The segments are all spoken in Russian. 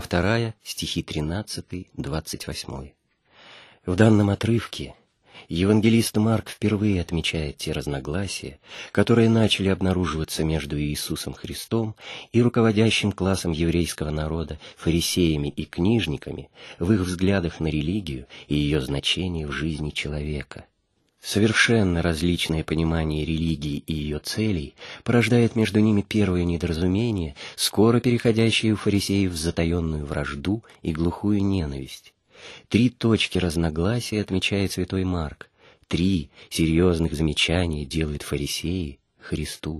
2, стихи 13-28. В данном отрывке евангелист Марк впервые отмечает те разногласия, которые начали обнаруживаться между Иисусом Христом и руководящим классом еврейского народа, фарисеями и книжниками, в их взглядах на религию и ее значение в жизни человека. Совершенно различное понимание религии и ее целей порождает между ними первое недоразумение, скоро переходящее у фарисеев в затаенную вражду и глухую ненависть. 3 точки разногласия отмечает святой Марк. 3 серьезных замечания делают фарисеи Христу.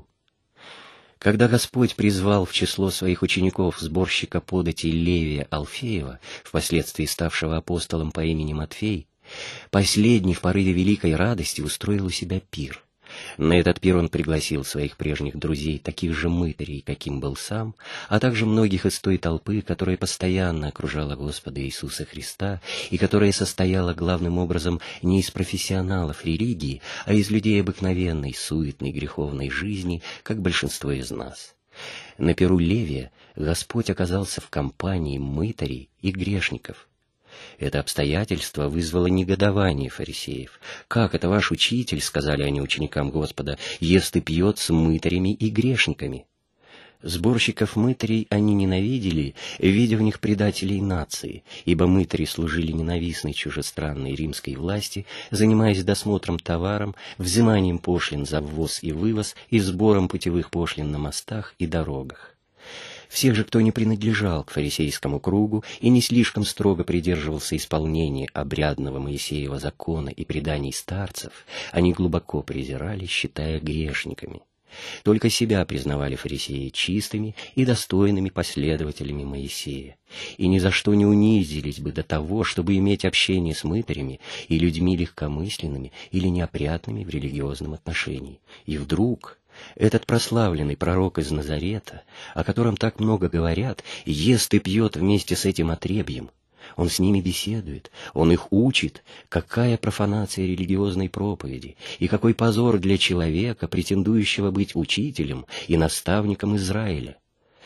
Когда Господь призвал в число своих учеников сборщика податей Левия Алфеева, впоследствии ставшего апостолом по имени Матфей, последний в порыве великой радости устроил у себя пир. На этот пир он пригласил своих прежних друзей, таких же мытарей, каким был сам, а также многих из той толпы, которая постоянно окружала Господа Иисуса Христа и которая состояла главным образом не из профессионалов религии, а из людей обыкновенной, суетной, греховной жизни, как большинство из нас. На пиру Левия Господь оказался в компании мытарей и грешников. Это обстоятельство вызвало негодование фарисеев. «Как это ваш учитель, — сказали они ученикам Господа, — ест и пьет с мытарями и грешниками?» Сборщиков мытарей они ненавидели, видя в них предателей нации, ибо мытари служили ненавистной чужестранной римской власти, занимаясь досмотром товаром, взиманием пошлин за ввоз и вывоз и сбором путевых пошлин на мостах и дорогах. Всех же, кто не принадлежал к фарисейскому кругу и не слишком строго придерживался исполнения обрядного Моисеева закона и преданий старцев, они глубоко презирали, считая грешниками. Только себя признавали фарисеи чистыми и достойными последователями Моисея, и ни за что не унизились бы до того, чтобы иметь общение с мытарями и людьми легкомысленными или неопрятными в религиозном отношении. И вдруг этот прославленный пророк из Назарета, о котором так много говорят, ест и пьет вместе с этим отребьем. Он с ними беседует, он их учит. Какая профанация религиозной проповеди, и какой позор для человека, претендующего быть учителем и наставником Израиля.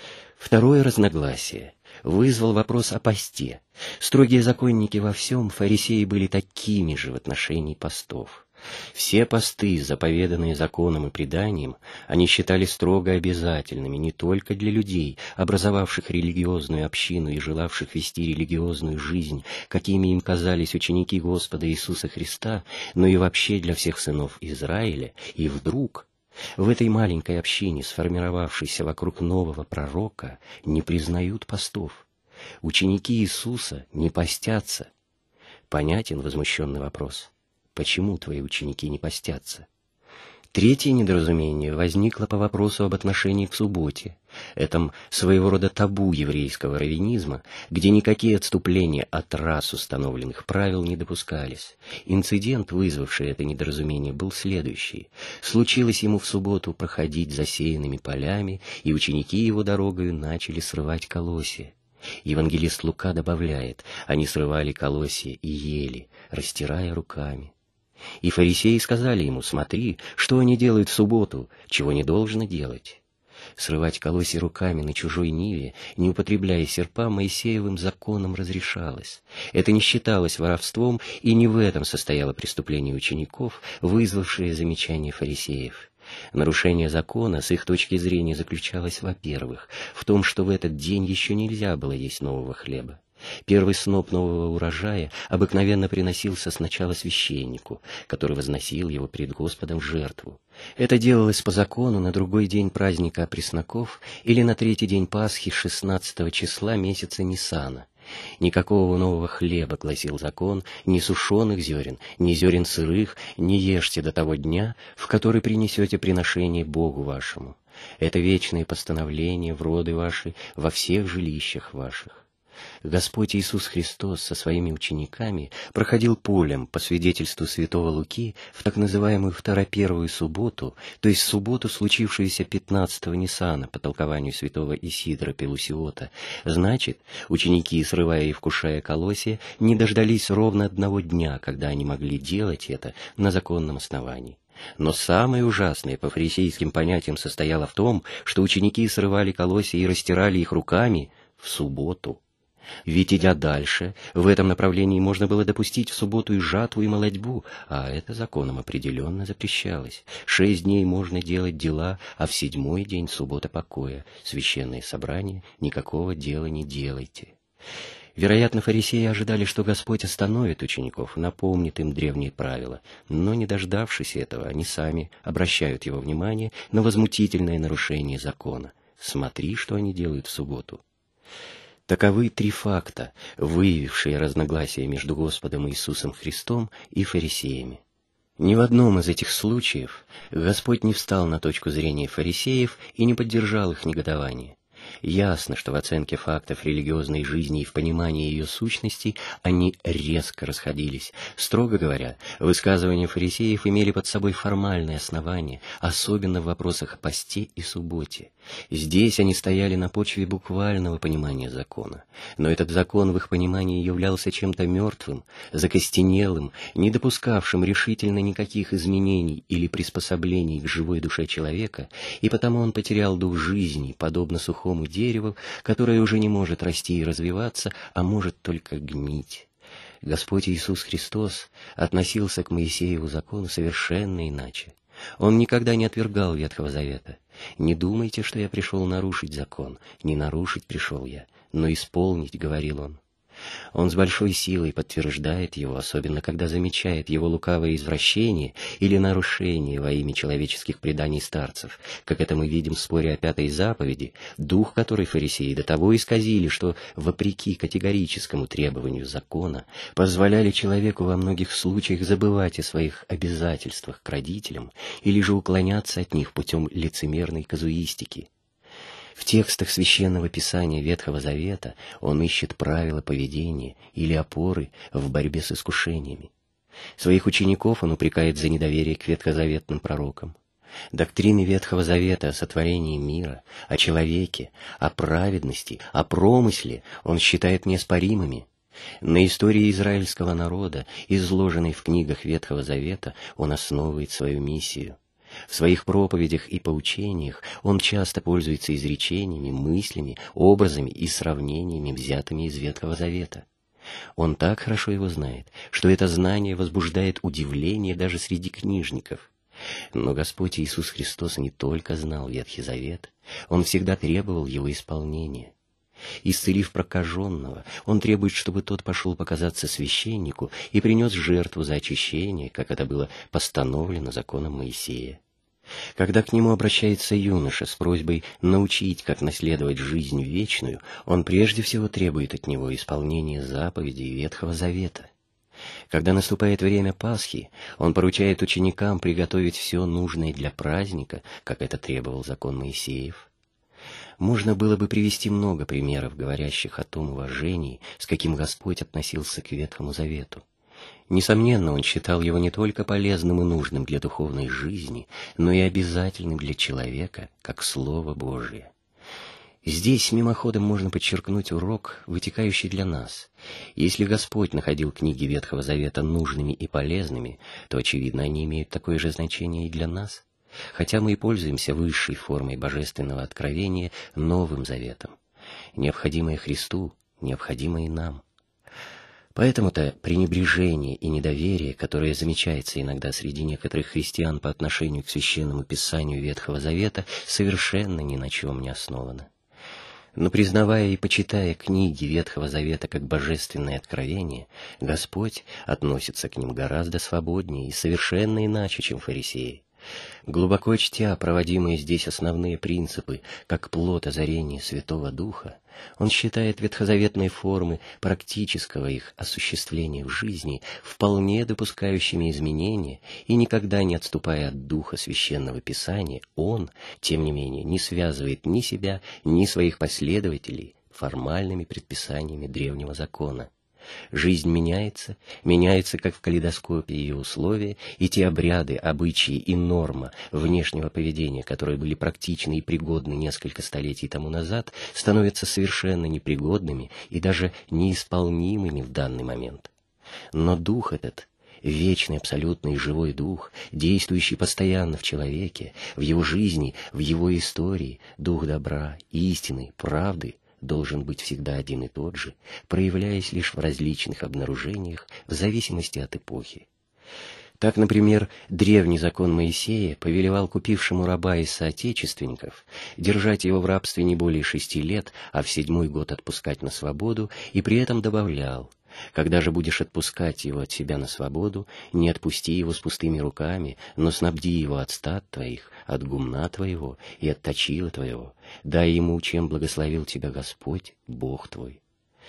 Второе разногласие вызвал вопрос о посте. Строгие законники во всем, фарисеи были такими же в отношении постов. Все посты, заповеданные законом и преданием, они считали строго обязательными не только для людей, образовавших религиозную общину и желавших вести религиозную жизнь, какими им казались ученики Господа Иисуса Христа, но и вообще для всех сынов Израиля. И вдруг в этой маленькой общине, сформировавшейся вокруг нового пророка, не признают постов. Ученики Иисуса не постятся. Понятен возмущенный вопрос: почему твои ученики не постятся? Третье недоразумение возникло по вопросу об отношении к субботе, этом своего рода табу еврейского раввинизма, где никакие отступления от раз установленных правил не допускались. Инцидент, вызвавший это недоразумение, был следующий. Случилось ему в субботу проходить засеянными полями, и ученики его дорогою начали срывать колосья. Евангелист Лука добавляет: они срывали колосья и ели, растирая руками. И фарисеи сказали ему: смотри, что они делают в субботу, чего не должно делать. Срывать колосья руками на чужой ниве, не употребляя серпа, Моисеевым законом разрешалось. Это не считалось воровством, и не в этом состояло преступление учеников, вызвавшее замечание фарисеев. Нарушение закона с их точки зрения заключалось, во-первых, в том, что в этот день еще нельзя было есть нового хлеба. Первый сноп нового урожая обыкновенно приносился сначала священнику, который возносил его пред Господом в жертву. Это делалось по закону на другой день праздника Пресноков или на 3-й день Пасхи 16 числа месяца Нисана. Никакого нового хлеба, гласил закон, ни сушеных зерен, ни зерен сырых не ешьте до того дня, в который принесете приношение Богу вашему. Это вечное постановление в роды ваши во всех жилищах ваших. Господь Иисус Христос со своими учениками проходил полем, по свидетельству святого Луки, в так называемую второпервую субботу, то есть субботу, случившуюся 15-го Нисана, по толкованию святого Исидора Пелусиота. Значит, ученики, срывая и вкушая колосья, не дождались ровно 1 дня, когда они могли делать это на законном основании. Но самое ужасное по фарисейским понятиям состояло в том, что ученики срывали колосья и растирали их руками в субботу. Ведь, идя дальше, в этом направлении можно было допустить в субботу и жатву, и молотьбу, а это законом определенно запрещалось. 6 дней можно делать дела, а в 7-й день суббота покоя. Священное собрание, никакого дела не делайте. Вероятно, фарисеи ожидали, что Господь остановит учеников, напомнит им древние правила, но, не дождавшись этого, они сами обращают его внимание на возмутительное нарушение закона. Смотри, что они делают в субботу. Таковы 3 факта, выявившие разногласия между Господом Иисусом Христом и фарисеями. Ни в одном из этих случаев Господь не встал на точку зрения фарисеев и не поддержал их негодование. Ясно, что в оценке фактов религиозной жизни и в понимании ее сущности они резко расходились. Строго говоря, высказывания фарисеев имели под собой формальное основание, особенно в вопросах о посте и субботе. Здесь они стояли на почве буквального понимания закона. Но этот закон в их понимании являлся чем-то мертвым, закостенелым, не допускавшим решительно никаких изменений или приспособлений к живой душе человека, и потому он потерял дух жизни, подобно сухому дереву, которое уже не может расти и развиваться, а может только гнить. Господь Иисус Христос относился к Моисееву закону совершенно иначе. Он никогда не отвергал Ветхого Завета. «Не думайте, что я пришел нарушить закон. Не нарушить пришел я, но исполнить», — говорил он. Он с большой силой подтверждает его, особенно когда замечает его лукавое извращение или нарушение во имя человеческих преданий старцев, как это мы видим в споре о 5-й заповеди, дух которой фарисеи до того исказили, что, вопреки категорическому требованию закона, позволяли человеку во многих случаях забывать о своих обязательствах к родителям или же уклоняться от них путем лицемерной казуистики. В текстах Священного Писания Ветхого Завета он ищет правила поведения или опоры в борьбе с искушениями. Своих учеников он упрекает за недоверие к ветхозаветным пророкам. Доктрины Ветхого Завета о сотворении мира, о человеке, о праведности, о промысле он считает неоспоримыми. На истории израильского народа, изложенной в книгах Ветхого Завета, он основывает свою миссию. В своих проповедях и поучениях он часто пользуется изречениями, мыслями, образами и сравнениями, взятыми из Ветхого Завета. Он так хорошо его знает, что это знание возбуждает удивление даже среди книжников. Но Господь Иисус Христос не только знал Ветхий Завет, Он всегда требовал его исполнения. Исцелив прокаженного, он требует, чтобы тот пошел показаться священнику и принес жертву за очищение, как это было постановлено законом Моисея. Когда к нему обращается юноша с просьбой научить, как наследовать жизнь вечную, он прежде всего требует от него исполнения заповедей Ветхого Завета. Когда наступает время Пасхи, он поручает ученикам приготовить все нужное для праздника, как это требовал закон Моисеев. Можно было бы привести много примеров, говорящих о том уважении, с каким Господь относился к Ветхому Завету. Несомненно, Он считал его не только полезным и нужным для духовной жизни, но и обязательным для человека, как Слово Божие. Здесь мимоходом можно подчеркнуть урок, вытекающий для нас. Если Господь находил книги Ветхого Завета нужными и полезными, то, очевидно, они имеют такое же значение и для нас. Хотя мы и пользуемся высшей формой божественного откровения Новым Заветом. Необходимое Христу, необходимо и нам. Поэтому-то пренебрежение и недоверие, которое замечается иногда среди некоторых христиан по отношению к Священному Писанию Ветхого Завета, совершенно ни на чем не основано. Но признавая и почитая книги Ветхого Завета как божественное откровение, Господь относится к ним гораздо свободнее и совершенно иначе, чем фарисеи. Глубоко чтя проводимые здесь основные принципы, как плод озарения Святого Духа, он считает ветхозаветные формы практического их осуществления в жизни вполне допускающими изменения, и никогда не отступая от духа Священного Писания, он, тем не менее, не связывает ни себя, ни своих последователей формальными предписаниями древнего закона. Жизнь меняется, как в калейдоскопе ее условия, и те обряды, обычаи и норма внешнего поведения, которые были практичны и пригодны несколько столетий тому назад, становятся совершенно непригодными и даже неисполнимыми в данный момент. Но дух этот, вечный, абсолютный, живой дух, действующий постоянно в человеке, в его жизни, в его истории, дух добра, истины, правды, должен быть всегда один и тот же, проявляясь лишь в различных обнаружениях в зависимости от эпохи. Так, например, древний закон Моисея повелевал купившему раба из соотечественников держать его в рабстве не более 6 лет, а в 7-й год отпускать на свободу, и при этом добавлял: когда же будешь отпускать его от себя на свободу, не отпусти его с пустыми руками, но снабди его от стад твоих, от гумна твоего и от точила твоего, дай ему, чем благословил тебя Господь, Бог твой.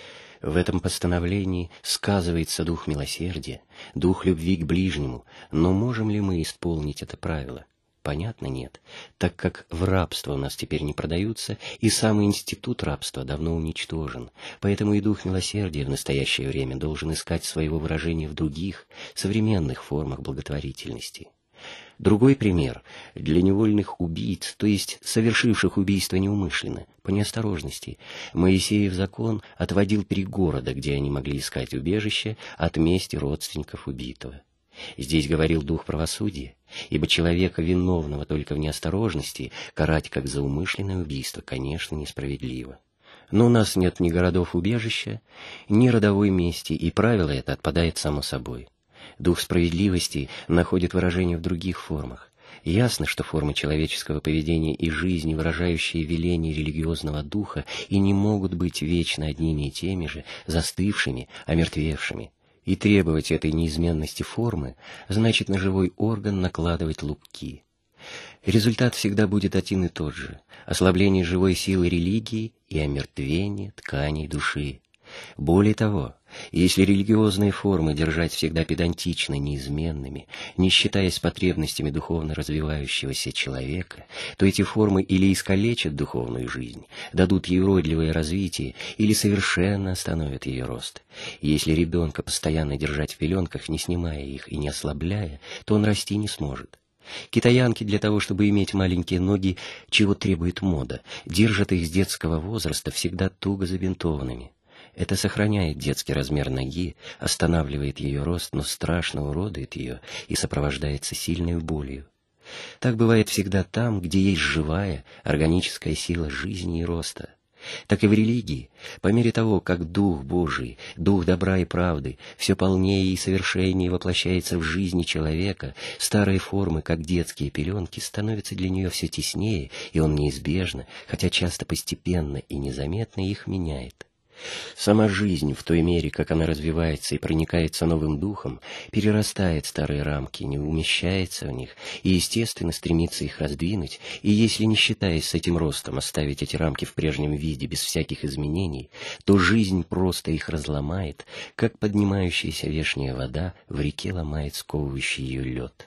В этом постановлении сказывается дух милосердия, дух любви к ближнему, но можем ли мы исполнить это правило? Понятно, нет, так как в рабство у нас теперь не продаются, и самый институт рабства давно уничтожен, поэтому и дух милосердия в настоящее время должен искать своего выражения в других, современных формах благотворительности. Другой пример – для невольных убийц, то есть совершивших убийство неумышленно, по неосторожности, Моисеев закон отводил 3 города, где они могли искать убежище от мести родственников убитого. Здесь говорил дух правосудия, ибо человека, виновного только в неосторожности, карать как за умышленное убийство, конечно, несправедливо. Но у нас нет ни городов убежища, ни родовой мести, и правило это отпадает само собой. Дух справедливости находит выражение в других формах. Ясно, что формы человеческого поведения и жизни, выражающие веление религиозного духа, и не могут быть вечно одними и теми же, застывшими, омертвевшими. И требовать этой неизменности формы значит на живой орган накладывать лупки. Результат всегда будет один и тот же – ослабление живой силы религии и омертвение тканей души. Более того, если религиозные формы держать всегда педантично неизменными, не считаясь потребностями духовно развивающегося человека, то эти формы или искалечат духовную жизнь, дадут ей уродливое развитие, или совершенно остановят ее рост. Если ребенка постоянно держать в пеленках, не снимая их и не ослабляя, то он расти не сможет. Китаянки для того, чтобы иметь маленькие ноги, чего требует мода, держат их с детского возраста всегда туго забинтованными. Это сохраняет детский размер ноги, останавливает ее рост, но страшно уродует ее и сопровождается сильной болью. Так бывает всегда там, где есть живая, органическая сила жизни и роста. Так и в религии, по мере того, как Дух Божий, Дух добра и правды, все полнее и совершеннее воплощается в жизни человека, старые формы, как детские пеленки, становятся для нее все теснее, и он неизбежно, хотя часто постепенно и незаметно, их меняет. Сама жизнь, в той мере, как она развивается и проникается новым духом, перерастает старые рамки, не умещается в них и, естественно, стремится их раздвинуть, и если, не считаясь с этим ростом, оставить эти рамки в прежнем виде без всяких изменений, то жизнь просто их разломает, как поднимающаяся вешняя вода в реке ломает сковывающий ее лед.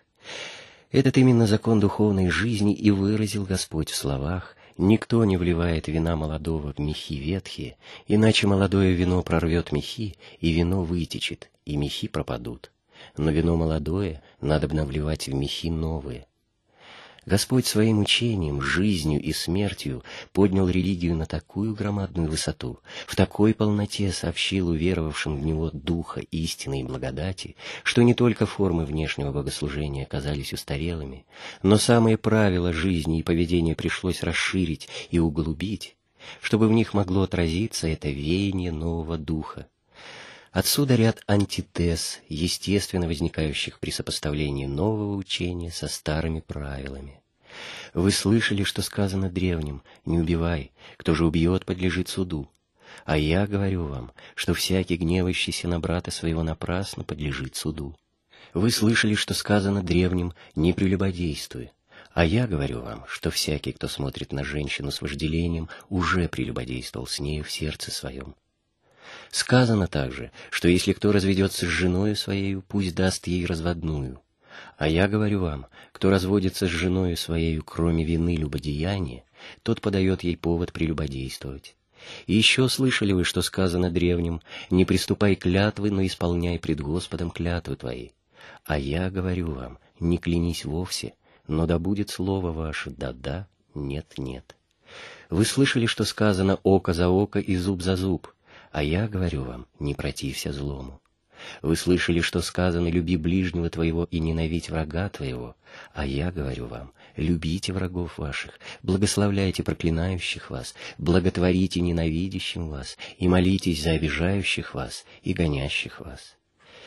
Этот именно закон духовной жизни и выразил Господь в словах: «Никто не вливает вина молодого в мехи ветхие, иначе молодое вино прорвет мехи, и вино вытечет, и мехи пропадут. Но вино молодое надобно вливать в мехи новые». Господь своим учением, жизнью и смертью поднял религию на такую громадную высоту, в такой полноте сообщил уверовавшим в Него духа истины и благодати, что не только формы внешнего богослужения оказались устарелыми, но самые правила жизни и поведения пришлось расширить и углубить, чтобы в них могло отразиться это веяние нового духа. Отсюда ряд антитез, естественно возникающих при сопоставлении нового учения со старыми правилами. Вы слышали, что сказано древним: «Не убивай, кто же убьет, подлежит суду». А я говорю вам, что всякий, гневающийся на брата своего напрасно, подлежит суду. Вы слышали, что сказано древним: «Не прелюбодействуй». А я говорю вам, что всякий, кто смотрит на женщину с вожделением, уже прелюбодействовал с нею в сердце своем. Сказано также, что если кто разведется с женою своею, пусть даст ей разводную. А я говорю вам, кто разводится с женою своею, кроме вины любодеяния, тот подает ей повод прелюбодействовать. И еще слышали вы, что сказано древним: «Не приступай клятвы, но исполняй пред Господом клятвы твои». А я говорю вам, не клянись вовсе, но да будет слово ваше да-да, нет-нет. Вы слышали, что сказано: «Око за око и зуб за зуб». А я говорю вам, не протився злому. Вы слышали, что сказано: люби ближнего твоего и ненавидь врага твоего. А я говорю вам: любите врагов ваших, благословляйте проклинающих вас, благотворите ненавидящим вас, и молитесь за обижающих вас и гонящих вас».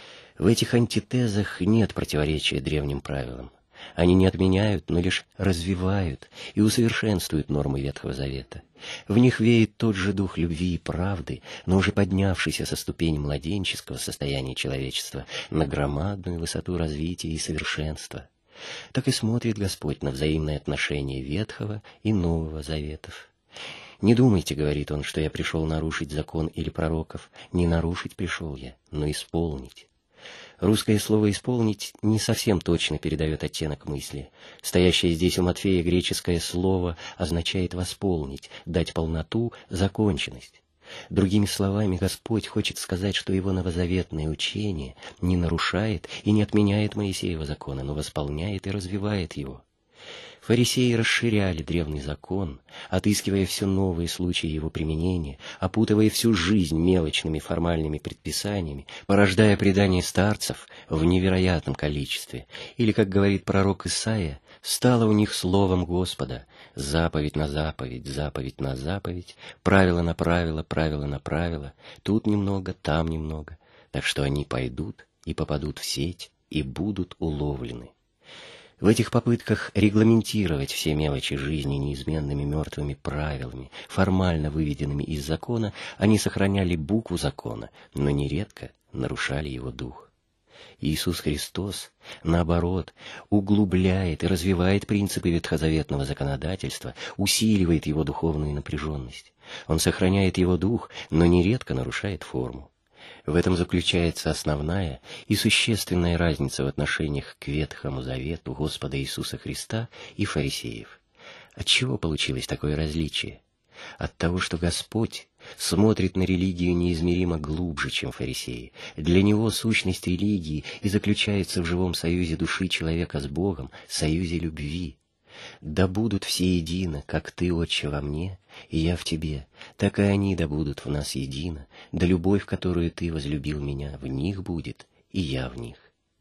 В этих антитезах нет противоречия древним правилам. Они не отменяют, но лишь развивают и усовершенствуют нормы Ветхого Завета. В них веет тот же дух любви и правды, но уже поднявшийся со ступени младенческого состояния человечества на громадную высоту развития и совершенства. Так и смотрит Господь на взаимные отношения Ветхого и Нового Заветов. «Не думайте, — говорит Он, — что я пришел нарушить закон или пророков. Не нарушить пришел я, но исполнить». Русское слово «исполнить» не совсем точно передает оттенок мысли. Стоящее здесь у Матфея греческое слово означает «восполнить», дать полноту, законченность. Другими словами, Господь хочет сказать, что Его новозаветное учение не нарушает и не отменяет Моисеева закона, но восполняет и развивает его. Фарисеи расширяли древний закон, отыскивая все новые случаи его применения, опутывая всю жизнь мелочными формальными предписаниями, порождая предания старцев в невероятном количестве. Или, как говорит пророк Исаия, стало у них словом Господа: заповедь на заповедь, заповедь на заповедь, правило на правило, правило на правило, тут немного, там немного, так что они пойдут и попадут в сеть и будут уловлены. В этих попытках регламентировать все мелочи жизни неизменными мертвыми правилами, формально выведенными из закона, они сохраняли букву закона, но нередко нарушали его дух. Иисус Христос, наоборот, углубляет и развивает принципы ветхозаветного законодательства, усиливает его духовную напряженность. Он сохраняет его дух, но нередко нарушает форму. В этом заключается основная и существенная разница в отношениях к Ветхому Завету Господа Иисуса Христа и фарисеев. Отчего получилось такое различие? От того, что Господь смотрит на религию неизмеримо глубже, чем фарисеи. Для Него сущность религии и заключается в живом союзе души человека с Богом, союзе любви. «Да будут все едино, как Ты, Отче, во мне, и я в Тебе, так и они да будут в нас едино, да любовь, которую Ты возлюбил меня, в них будет, и я в них».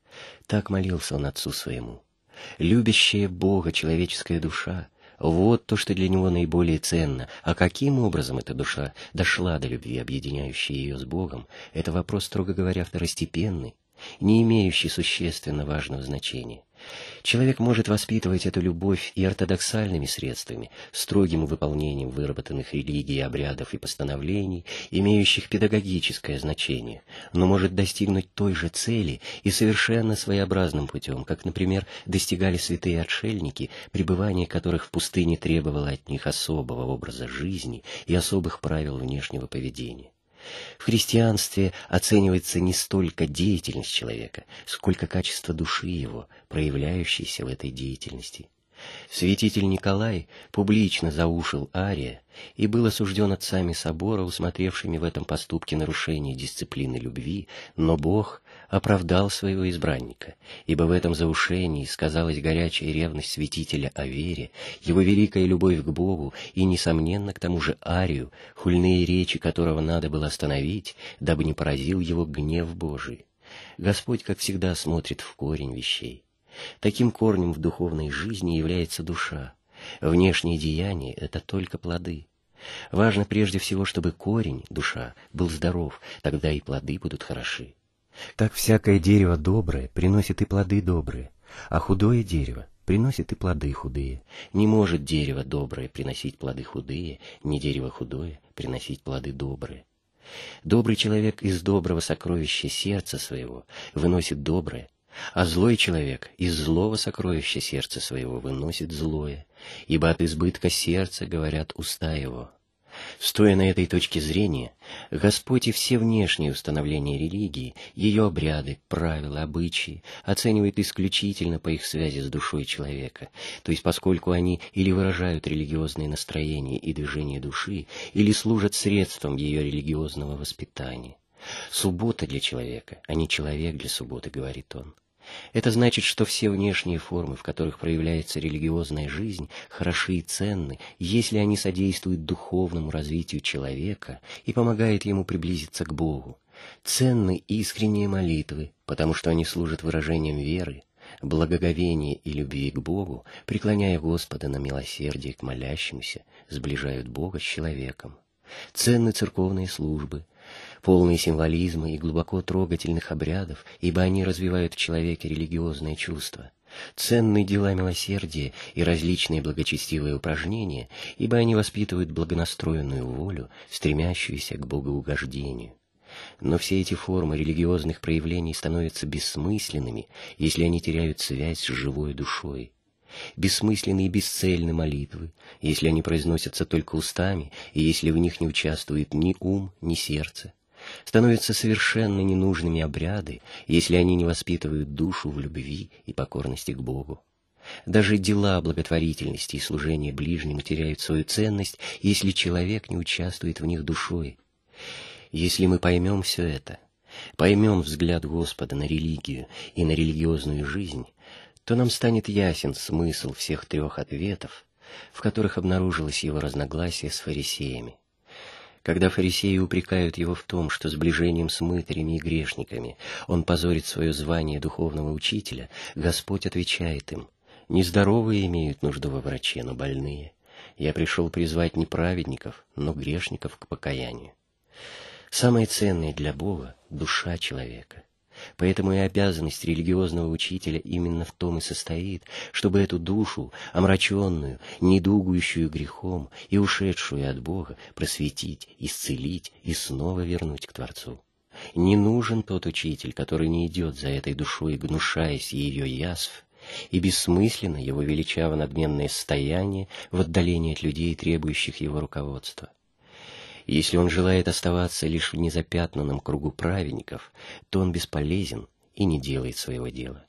Так молился он Отцу Своему. Любящая Бога человеческая душа — вот то, что для Него наиболее ценно. А каким образом эта душа дошла до любви, объединяющей ее с Богом, это вопрос, строго говоря, второстепенный, не имеющий существенно важного значения. Человек может воспитывать эту любовь и ортодоксальными средствами, строгим выполнением выработанных религий, обрядов и постановлений, имеющих педагогическое значение, но может достигнуть той же цели и совершенно своеобразным путем, как, например, достигали святые отшельники, пребывание которых в пустыне требовало от них особого образа жизни и особых правил внешнего поведения. В христианстве оценивается не столько деятельность человека, сколько качество души его, проявляющейся в этой деятельности. Святитель Николай публично заушил Ария и был осужден отцами собора, усмотревшими в этом поступке нарушение дисциплины любви, но Бог оправдал своего избранника, ибо в этом заушении сказалась горячая ревность святителя о вере, его великая любовь к Богу и, несомненно, к тому же Арию, хульные речи которого надо было остановить, дабы не поразил его гнев Божий. Господь, как всегда, смотрит в корень вещей. Таким корнем в духовной жизни является душа. Внешние деяния — это только плоды. Важно прежде всего, чтобы корень, душа, был здоров, тогда и плоды будут хороши. Так всякое дерево доброе приносит и плоды добрые, а худое дерево приносит и плоды худые. Не может дерево доброе приносить плоды худые, ни дерево худое приносить плоды добрые. Добрый человек из доброго сокровища сердца своего выносит доброе, а злой человек из злого сокровища сердца своего выносит злое, ибо от избытка сердца говорят уста его. Стоя на этой точке зрения, Господь и все внешние установления религии, ее обряды, правила, обычаи оценивает исключительно по их связи с душой человека, то есть поскольку они или выражают религиозные настроения и движения души, или служат средством ее религиозного воспитания. Суббота для человека, а не человек для субботы, говорит он. Это значит, что все внешние формы, в которых проявляется религиозная жизнь, хороши и ценны, если они содействуют духовному развитию человека и помогают ему приблизиться к Богу. Ценны искренние молитвы, потому что они служат выражением веры, благоговения и любви к Богу, преклоняя Господа на милосердие к молящимся, сближают Бога с человеком. Ценны церковные службы, полные символизма и глубоко трогательных обрядов, ибо они развивают в человеке религиозное чувство. Ценны дела милосердия и различные благочестивые упражнения, ибо они воспитывают благонастроенную волю, стремящуюся к богоугождению. Но все эти формы религиозных проявлений становятся бессмысленными, если они теряют связь с живой душой. Бессмысленны и бесцельны молитвы, если они произносятся только устами, и если в них не участвует ни ум, ни сердце. Становятся совершенно ненужными обряды, если они не воспитывают душу в любви и покорности к Богу. Даже дела благотворительности и служения ближнему теряют свою ценность, если человек не участвует в них душой. Если мы поймем все это, поймем взгляд Господа на религию и на религиозную жизнь, то нам станет ясен смысл всех трех ответов, в которых обнаружилось его разногласие с фарисеями. Когда фарисеи упрекают его в том, что сближением с мытарями и грешниками он позорит свое звание духовного учителя, Господь отвечает им: «Нездоровые имеют нужду во враче, но больные. Я пришел призвать не праведников, но грешников к покаянию». Самое ценное для Бога — душа человека. Поэтому и обязанность религиозного учителя именно в том и состоит, чтобы эту душу, омраченную, недугующую грехом и ушедшую от Бога, просветить, исцелить и снова вернуть к Творцу. Не нужен тот учитель, который не идет за этой душой, гнушаясь ее язв, и бессмысленно его величаво-надменное стояние в отдалении от людей, требующих его руководства. Если он желает оставаться лишь в незапятнанном кругу праведников, то он бесполезен и не делает своего дела.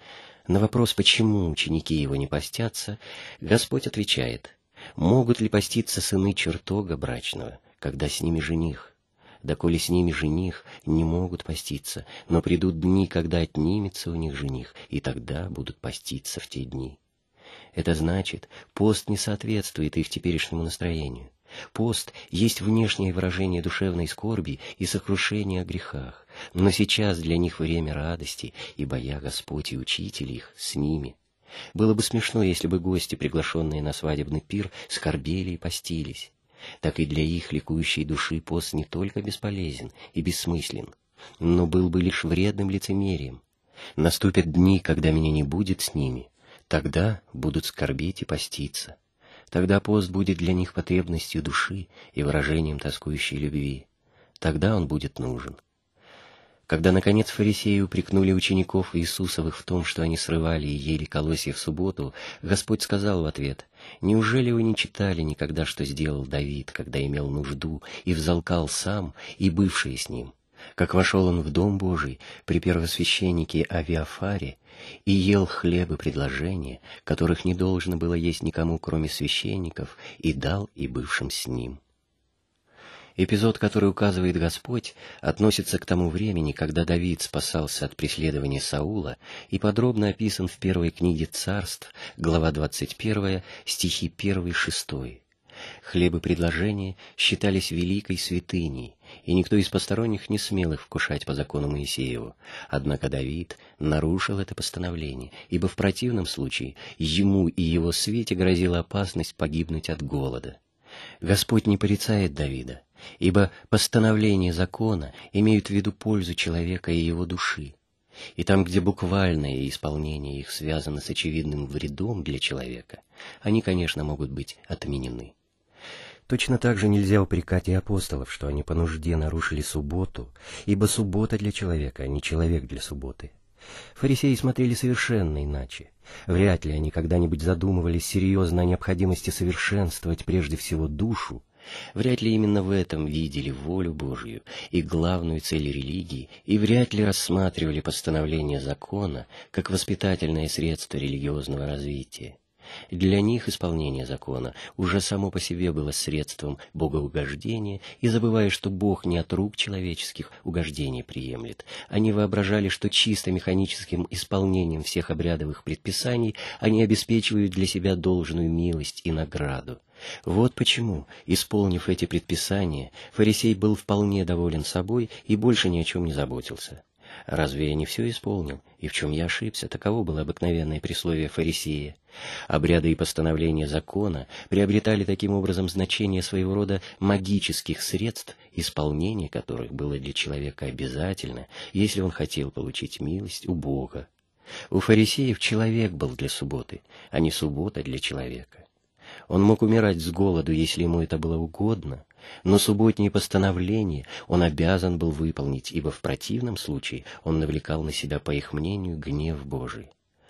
На вопрос, почему ученики его не постятся, Господь отвечает: «Могут ли поститься сыны чертога брачного, когда с ними жених? Доколе с ними жених, не могут поститься, но придут дни, когда отнимется у них жених, и тогда будут поститься в те дни». Это значит, пост не соответствует их теперешнему настроению. Пост есть внешнее выражение душевной скорби и сокрушения о грехах, но сейчас для них время радости, ибо я Господь и Учитель их с ними. Было бы смешно, если бы гости, приглашенные на свадебный пир, скорбели и постились. Так и для их ликующей души пост не только бесполезен и бессмыслен, но был бы лишь вредным лицемерием. Наступят дни, когда меня не будет с ними, тогда будут скорбеть и поститься. Тогда пост будет для них потребностью души и выражением тоскующей любви. Тогда он будет нужен. Когда, наконец, фарисеи упрекнули учеников Иисусовых в том, что они срывали и ели колосья в субботу, Господь сказал в ответ: «Неужели вы не читали никогда, что сделал Давид, когда имел нужду, и взалкал сам, и бывшие с ним? Как вошел он в Дом Божий при первосвященнике Авиафаре и ел хлебы предложения, которых не должно было есть никому, кроме священников, и дал и бывшим с ним». Эпизод, который указывает Господь, относится к тому времени, когда Давид спасался от преследования Саула, и подробно описан в первой книге Царств, глава 21, стихи 1-6. Хлебы предложения считались великой святыней, и никто из посторонних не смел их вкушать по закону Моисееву. Однако Давид нарушил это постановление, ибо в противном случае ему и его свите грозила опасность погибнуть от голода. Господь не порицает Давида, ибо постановления закона имеют в виду пользу человека и его души. И там, где буквальное исполнение их связано с очевидным вредом для человека, они, конечно, могут быть отменены. Точно так же нельзя упрекать и апостолов, что они по нужде нарушили субботу, ибо суббота для человека, а не человек для субботы. Фарисеи смотрели совершенно иначе. Вряд ли они когда-нибудь задумывались серьезно о необходимости совершенствовать прежде всего душу. Вряд ли именно в этом видели волю Божью и главную цель религии, и вряд ли рассматривали постановление закона как воспитательное средство религиозного развития. Для них исполнение закона уже само по себе было средством богоугождения, и, забывая, что Бог не от рук человеческих угождений приемлет, они воображали, что чисто механическим исполнением всех обрядовых предписаний они обеспечивают для себя должную милость и награду. Вот почему, исполнив эти предписания, фарисей был вполне доволен собой и больше ни о чем не заботился. Разве я не все исполнил? И в чем я ошибся? Таково было обыкновенное присловие фарисея. Обряды и постановления закона приобретали таким образом значение своего рода магических средств, исполнение которых было для человека обязательно, если он хотел получить милость у Бога. У фарисеев человек был для субботы, а не суббота для человека. Он мог умирать с голоду, если ему это было угодно, но субботние постановления он обязан был выполнить, ибо в противном случае он навлекал на себя, по их мнению, гнев Божий.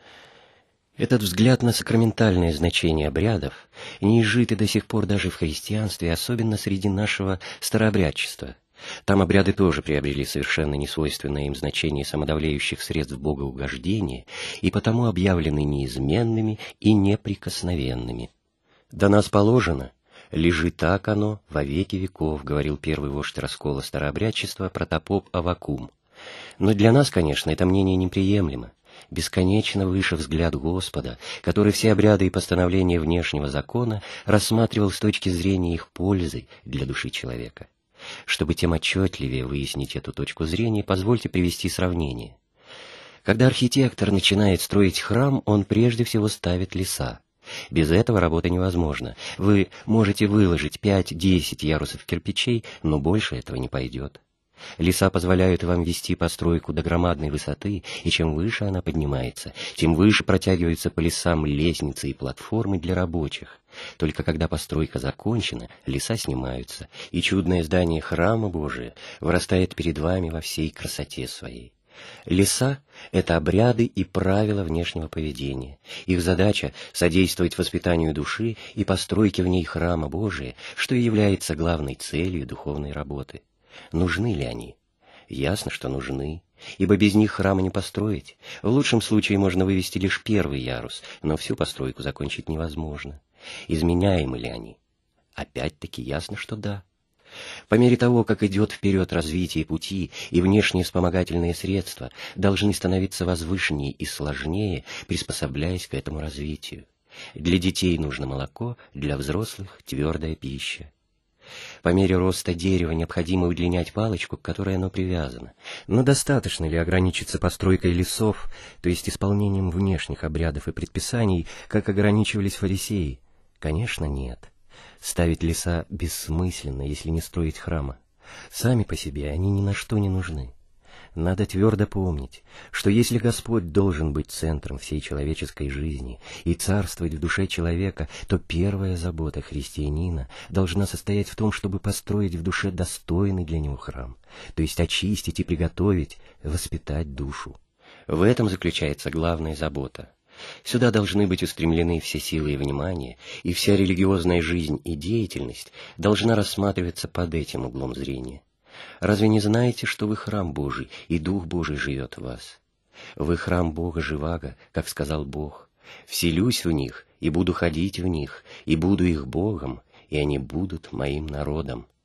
Этот взгляд на сакраментальное значение обрядов не изжит и до сих пор даже в христианстве, особенно среди нашего старообрядчества. Там обряды тоже приобрели совершенно несвойственное им значение самодовлеющих средств богоугождения и потому объявлены неизменными и неприкосновенными. «До нас положено, лежи так оно во веки веков», — говорил первый вождь раскола старообрядчества протопоп Аввакум. Но для нас, конечно, это мнение неприемлемо. Бесконечно выше взгляд Господа, который все обряды и постановления внешнего закона рассматривал с точки зрения их пользы для души человека. Чтобы тем отчетливее выяснить эту точку зрения, позвольте привести сравнение. Когда архитектор начинает строить храм, он прежде всего ставит леса. Без этого работа невозможна. Вы можете выложить 5-10 ярусов кирпичей, но больше этого не пойдет. Леса позволяют вам вести постройку до громадной высоты, и чем выше она поднимается, тем выше протягиваются по лесам лестницы и платформы для рабочих. Только когда постройка закончена, леса снимаются, и чудное здание храма Божия вырастает перед вами во всей красоте своей. Леса — это обряды и правила внешнего поведения. Их задача — содействовать воспитанию души и постройке в ней храма Божия, что и является главной целью духовной работы. Нужны ли они? Ясно, что нужны, ибо без них храма не построить. В лучшем случае можно вывести лишь первый ярус, но всю постройку закончить невозможно. Изменяемы ли они? Опять-таки ясно, что да. По мере того, как идет вперед развитие пути, и внешние вспомогательные средства должны становиться возвышеннее и сложнее, приспособляясь к этому развитию. Для детей нужно молоко, для взрослых — твердая пища. По мере роста дерева необходимо удлинять палочку, к которой оно привязано. Но достаточно ли ограничиться постройкой лесов, то есть исполнением внешних обрядов и предписаний, как ограничивались фарисеи? Конечно, нет. Ставить леса бессмысленно, если не строить храма. Сами по себе они ни на что не нужны. Надо твердо помнить, что если Господь должен быть центром всей человеческой жизни и царствовать в душе человека, то первая забота христианина должна состоять в том, чтобы построить в душе достойный для него храм, то есть очистить и приготовить, воспитать душу. В этом заключается главная забота. Сюда должны быть устремлены все силы и внимание, и вся религиозная жизнь и деятельность должна рассматриваться под этим углом зрения. Разве не знаете, что вы храм Божий, и Дух Божий живет в вас? Вы храм Бога живаго, как сказал Бог. «Вселюсь в них, и буду ходить в них, и буду их Богом, и они будут моим народом».